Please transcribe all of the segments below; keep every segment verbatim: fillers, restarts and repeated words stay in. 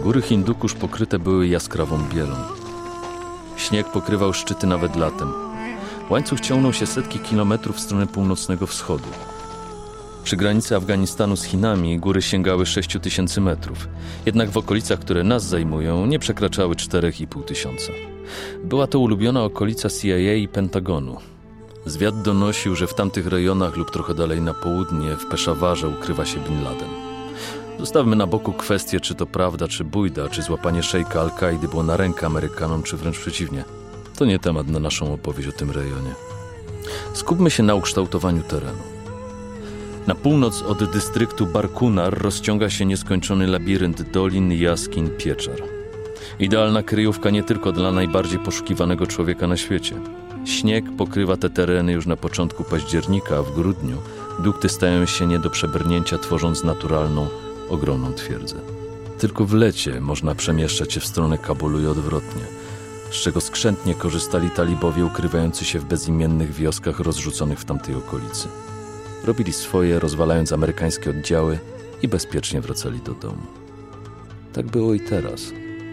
Góry Hindukusz pokryte były jaskrawą bielą. Śnieg pokrywał szczyty nawet latem. Łańcuch ciągnął się setki kilometrów w stronę północnego wschodu. Przy granicy Afganistanu z Chinami góry sięgały sześć tysięcy metrów, jednak w okolicach, które nas zajmują, nie przekraczały cztery i pół tysiąca. Była to ulubiona okolica C I A i Pentagonu. Zwiad donosił, że w tamtych rejonach lub trochę dalej na południe, w Peszawarze, ukrywa się Bin Laden. Zostawmy na boku kwestię, czy to prawda, czy bujda, czy złapanie szejka Al-Kaidy było na rękę Amerykanom, czy wręcz przeciwnie. To nie temat na naszą opowieść o tym rejonie. Skupmy się na ukształtowaniu terenu. Na północ od dystryktu Barkunar rozciąga się nieskończony labirynt dolin, jaskiń, pieczar. Idealna kryjówka nie tylko dla najbardziej poszukiwanego człowieka na świecie. Śnieg pokrywa te tereny już na początku października, a w grudniu dukty stają się nie do przebrnięcia, tworząc naturalną, ogromną twierdzę. Tylko w lecie można przemieszczać się w stronę Kabulu i odwrotnie, z czego skrzętnie korzystali talibowie ukrywający się w bezimiennych wioskach rozrzuconych w tamtej okolicy. Robili swoje, rozwalając amerykańskie oddziały i bezpiecznie wracali do domu. Tak było i teraz.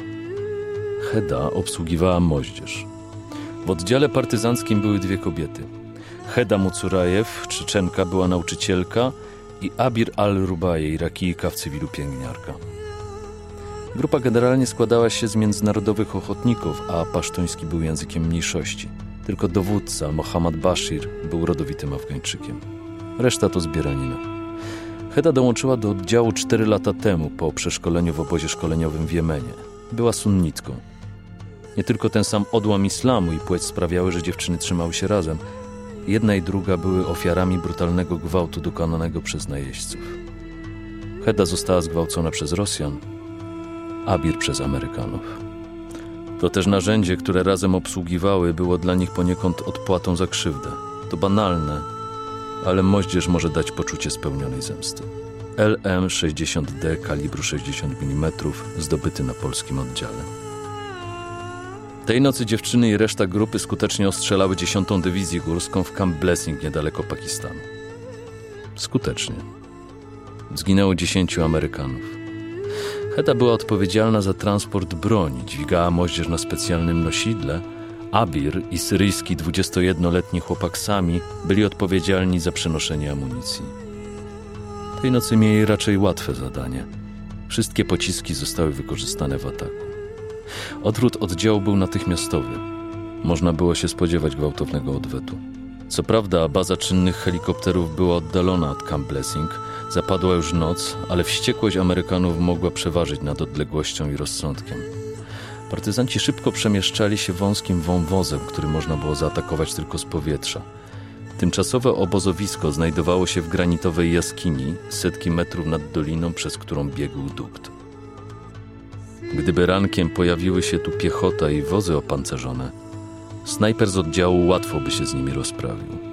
Heda obsługiwała moździerz. W oddziale partyzanckim były dwie kobiety. Heda Mucurajew, Czeczenka, była nauczycielka i Abir al-Rubaje, Irakijka, w cywilu pielęgniarka. Grupa generalnie składała się z międzynarodowych ochotników, a pasztuński był językiem mniejszości. Tylko dowódca, Mohammad Bashir, był rodowitym Afgańczykiem. Reszta to zbieranina. Heda dołączyła do oddziału cztery lata temu, po przeszkoleniu w obozie szkoleniowym w Jemenie. Była sunnitką. Nie tylko ten sam odłam islamu i płeć sprawiały, że dziewczyny trzymały się razem. Jedna i druga były ofiarami brutalnego gwałtu dokonanego przez najeźdźców. Heda została zgwałcona przez Rosjan, Abir przez Amerykanów. To też narzędzie, które razem obsługiwały, było dla nich poniekąd odpłatą za krzywdę. To banalne, ale moździerz może dać poczucie spełnionej zemsty. L M sześćdziesiąt D kalibru sześćdziesiąt milimetrów zdobyty na polskim oddziale. Tej nocy dziewczyny i reszta grupy skutecznie ostrzelały dziesiątą Dywizję Górską w Camp Blessing niedaleko Pakistanu. Skutecznie. Zginęło dziesięciu Amerykanów. Heda była odpowiedzialna za transport broni, dźwigała moździerz na specjalnym nosidle. Abir i syryjski dwudziestojednoletni chłopak Sami byli odpowiedzialni za przenoszenie amunicji. Tej nocy mieli raczej łatwe zadanie. Wszystkie pociski zostały wykorzystane w ataku. Odwrót oddziału był natychmiastowy. Można było się spodziewać gwałtownego odwetu. Co prawda baza czynnych helikopterów była oddalona od Camp Blessing, zapadła już noc, ale wściekłość Amerykanów mogła przeważyć nad odległością i rozsądkiem. Partyzanci szybko przemieszczali się wąskim wąwozem, który można było zaatakować tylko z powietrza. Tymczasowe obozowisko znajdowało się w granitowej jaskini, setki metrów nad doliną, przez którą biegł dukt. Gdyby rankiem pojawiły się tu piechota i wozy opancerzone, snajper z oddziału łatwo by się z nimi rozprawił.